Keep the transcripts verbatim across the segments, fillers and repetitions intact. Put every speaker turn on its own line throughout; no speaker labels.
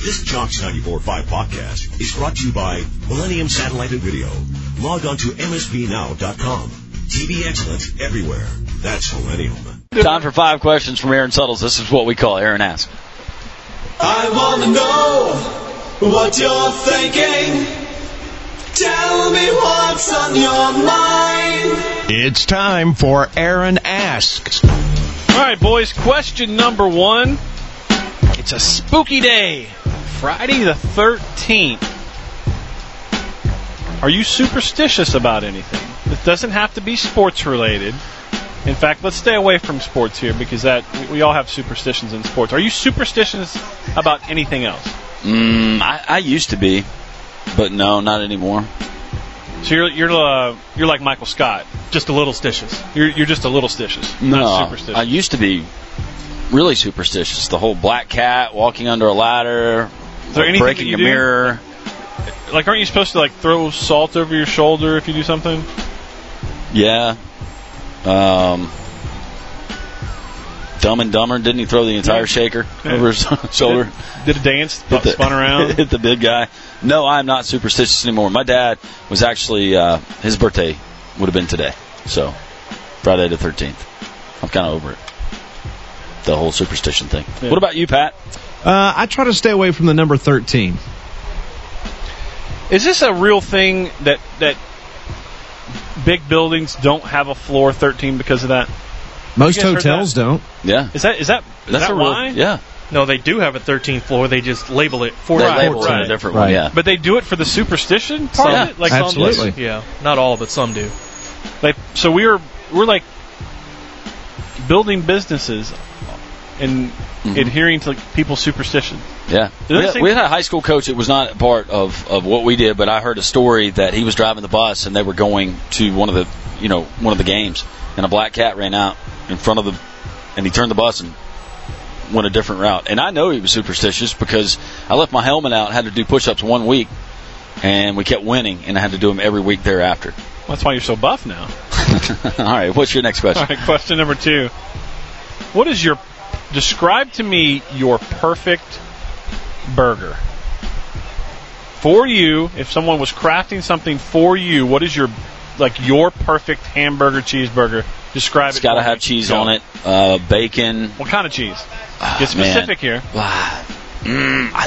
This Jocks ninety-four point five podcast is brought to you by Millennium Satellite and Video. Log on to M S B now dot com. T V excellence everywhere. That's Millennium.
Time for five questions from Aaron Suttles. This is what we call Aaron Ask.
I want to know what you're thinking. Tell me what's on your mind.
It's time for Aaron Asks.
All right, boys, question number one. It's a spooky day. Friday the thirteenth. Are you superstitious about anything? It doesn't have to be sports related. In fact, let's stay away from sports here because that we all have superstitions in sports. Are you superstitious about anything else?
Mm, I, I used to be, but no, not anymore.
So you're you're uh, you're like Michael Scott, just a little stitious. You're you're just a little stitious,
no,
not superstitious.
I used to be really superstitious. The whole black cat walking under a ladder, breaking a mirror.
Like, aren't you supposed to like throw salt over your shoulder if you do something?
Yeah. Um, Dumb and Dumber, didn't he throw the entire yeah. shaker yeah. over his shoulder?
Did, did a dance, hit the, spun around?
Hit the big guy. No, I'm not superstitious anymore. My dad was actually, uh, his birthday would have been today. So, Friday the thirteenth. I'm kind of over it. The whole superstition thing. Yeah. What about you, Pat?
Uh, I try to stay away from the number thirteen.
Is this a real thing that that big buildings don't have a floor thirteen because of that?
Most hotels don't.
Yeah.
Is that is that is
That's
that
a real,
why?
Yeah.
No, they do have a thirteenth floor. They just label it fourteen.
They label it a different one. Yeah.
But they do it for the superstition part
yeah.
of it. Like
absolutely.
Some,
yeah. Not all, but some do.
Like so, we're we're like building businesses and mm-hmm. adhering to like, people's superstition.
Yeah. We had, we had a high school coach that was not part of, of what we did, but I heard a story that he was driving the bus and they were going to one of the, you know, one of the games, and a black cat ran out in front of the, and he turned the bus and went a different route. And I know he was superstitious because I left my helmet out and had to do push-ups one week, and we kept winning, and I had to do them every week thereafter.
Well, that's why you're so buff now.
All right, what's your next question?
All right, question number two. What is your, describe to me your perfect burger. For you, if someone was crafting something for you, what is your, like, your perfect hamburger cheeseburger? Describe
it's
it.
It's got to have cheese Go. on it, uh, bacon.
What kind of cheese?
Oh,
Get specific
man.
here.
Mm, I,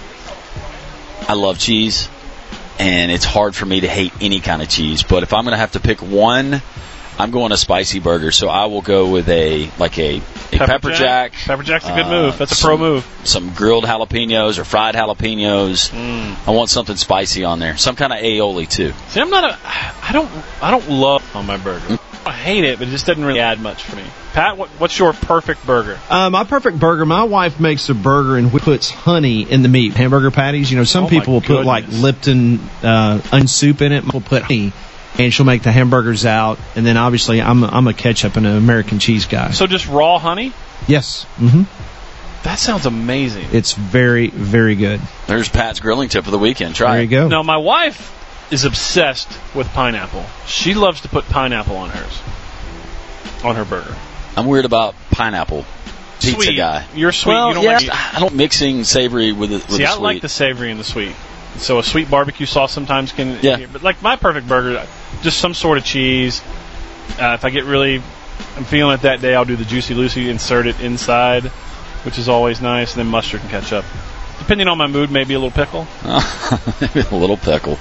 I love cheese, and it's hard for me to hate any kind of cheese. But if I'm going to have to pick one, I'm going a spicy burger. So I will go with a like a, a pepper, pepper jack. jack.
Pepper jack's a good move. That's a
some,
pro move.
Some grilled jalapenos or fried jalapenos. Mm. I want something spicy on there. Some kind of aioli too.
See, I'm not a. I don't. I don't love on my burger. Mm. I hate it, but it just doesn't really add much for me. Pat, what, what's your perfect burger?
Uh, my perfect burger, my wife makes a burger and puts honey in the meat. Hamburger patties, you know, some
oh
people will
goodness.
put like Lipton uh, onion soup in it. We'll put honey, and she'll make the hamburgers out. And then obviously I'm a, I'm a ketchup and an American cheese guy.
So just raw honey?
Yes. Mm-hmm.
That sounds amazing.
It's very, very good.
There's Pat's grilling tip of the weekend. Try
there
it.
you go.
Now, my wife is obsessed with pineapple. She loves to put pineapple on hers, on her burger.
I'm weird about pineapple. Pizza
sweet.
guy.
You're sweet.
Well,
you don't
yeah,
like
I don't mixing savory with the, with
See,
the
I
sweet.
like the savory and the sweet. So a sweet barbecue sauce sometimes can.
Yeah.
But like my perfect burger, just some sort of cheese. Uh, if I get really, I'm feeling it that day, I'll do the Juicy Lucy, insert it inside, which is always nice, and then mustard and ketchup. Depending on my mood, maybe a little pickle.
Maybe a little pickle.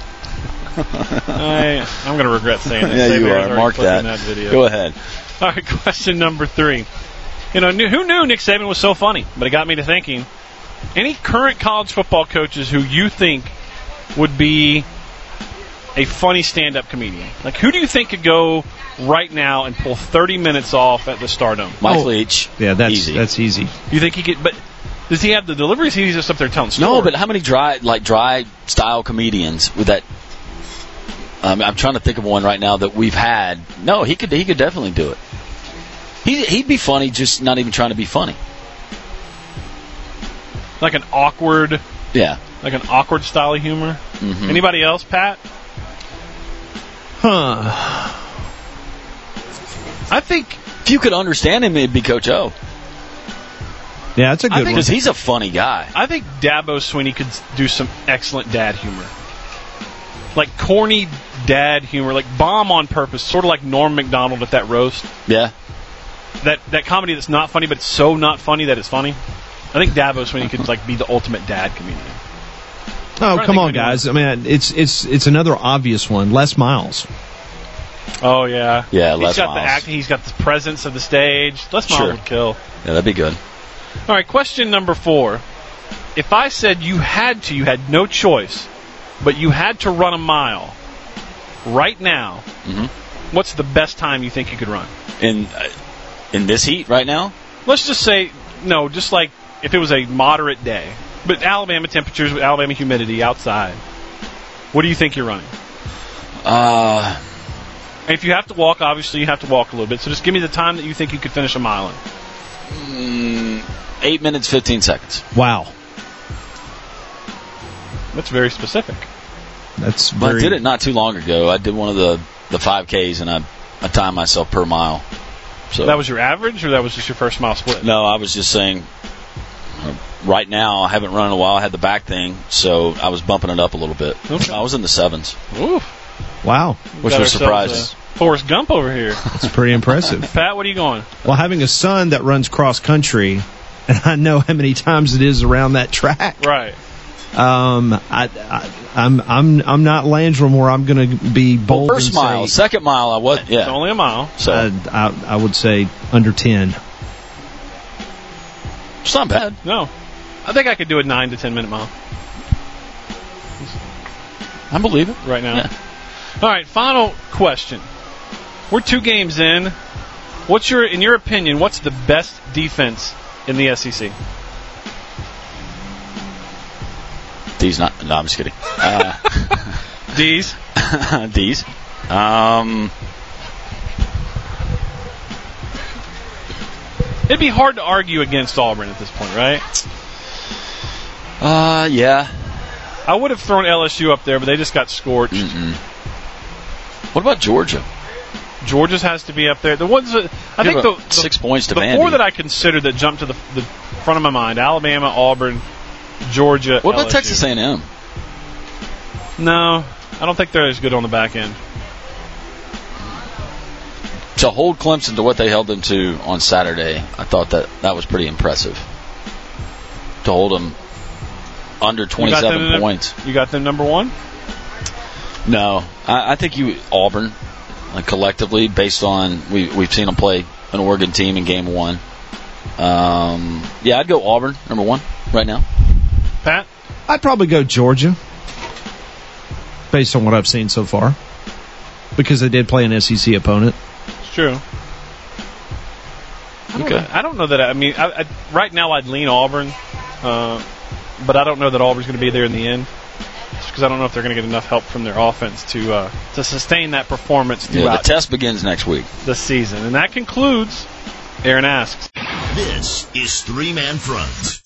I, I'm going to regret saying that.
Yeah,
Save
you
Aaron's
are.
already
Mark
put
that.
in that video.
Go ahead.
All right, question number three. You know, who knew Nick Saban was so funny? But it got me to thinking, any current college football coaches who you think would be a funny stand-up comedian? Like, who do you think could go right now and pull thirty minutes off at the Stardome?
Mike
oh,
Leach.
Yeah, that's
easy.
that's easy.
You think he could? But does he have the deliveries? He's just up there telling stories.
No, but how many dry, like dry style comedians with that? Um, I'm trying to think of one right now that we've had. No, he could. He could definitely do it. He he'd be funny, just not even trying to be funny.
Like an awkward.
Yeah.
Like an awkward style of humor.
Mm-hmm.
Anybody else, Pat?
Huh.
I think
if you could understand him, it'd be Coach O.
Yeah, that's a
I
good
think-
one.
Because he's a funny guy.
I think Dabo Swinney could do some excellent dad humor. Like corny dad humor, like bomb on purpose, sort of like Norm Macdonald at that roast.
Yeah.
That that comedy that's not funny, but it's so not funny that it's funny. I think Dabo Swinney could like be the ultimate dad comedian.
Oh,
trying to
come
think
on,
of anyone.
guys. I mean, it's it's it's another obvious one. Les Miles.
Oh yeah,
Yeah,
He's
Les
got the
Miles.
act. He's got the presence of the stage. Les Miles
Sure.
would kill.
Yeah, that'd be good.
All right, question number four. If I said you had to, you had no choice, but you had to run a mile right now,
Mhm.
what's the best time you think you could run?
In uh, in this heat right now,
Let's just say, no, just like if it was a moderate day, but Alabama temperatures, Alabama humidity outside. What do you think you're running?
uh,
And if you have to walk, obviously you have to walk a little bit. So just give me the time that you think you could finish a mile in.
mm, eight minutes fifteen seconds.
Wow,
That's very specific.
that's
But
very.
I did it not too long ago. I did one of the the five Ks, and I I timed myself per mile. So
That was your average, or that was just your first mile split?
no. I was just saying. uh, Right now, I haven't run in a while. I had the back thing, so I was bumping it up a little bit.
Okay.
I was in the sevens,
Oof.
Wow,
which
Got
was
ourselves
surprising.
a Forrest Gump over here.
that's pretty impressive.
Pat, what are you going?
Well, having a son that runs cross country, and I know how many times it is around that track.
Right.
Um, I, I I'm I'm I'm not Landrum where I'm going to be
Well,
bold
first
and
mile,
say,
second mile, I was
It's
yeah.
only a mile.
So
uh, I, I would say under ten.
it's not bad.
No. I think I could do a nine to ten minute mile
I believe it.
right now.
Yeah.
All right, final question. We're two games in. What's your, in your opinion, what's the best defense in the S E C?
D's not. No, I'm just kidding. Uh,
D's.
D's. Um,
It'd be hard to argue against Auburn at this point, right?
uh, yeah.
I would have thrown L S U up there, but they just got scorched.
Mm-mm. What about Georgia?
Georgia's has to be up there. The ones that I think
Give
the,
up
the
six points to
the
Vandy.
four that I consider that jump to the, the front of my mind: Alabama, Auburn, Georgia.
What about
L S U.
Texas A and M?
No, I don't think they're as good on the back end.
To hold Clemson to what they held them to on Saturday, I thought that that was pretty impressive. To hold them under
You got them
twenty-seven
num-
points.
You got them number one.
No, I, I think you Auburn, like collectively, based on we we've seen them play an Oregon team in game one. Um, yeah, I'd go Auburn number one right now.
Pat.
I'd probably go Georgia, based on what I've seen so far, because they did play an S E C opponent.
It's true. I don't
Okay.
know- I don't know that. I, I mean, I, I, right now I'd lean Auburn, uh, but I don't know that Auburn's going to be there in the end. Just because I don't know if they're going to get enough help from their offense to uh, to sustain that performance
Yeah, the
throughout
test begins next week.
the season. And that concludes Aaron Asks.
This is Three Man Front.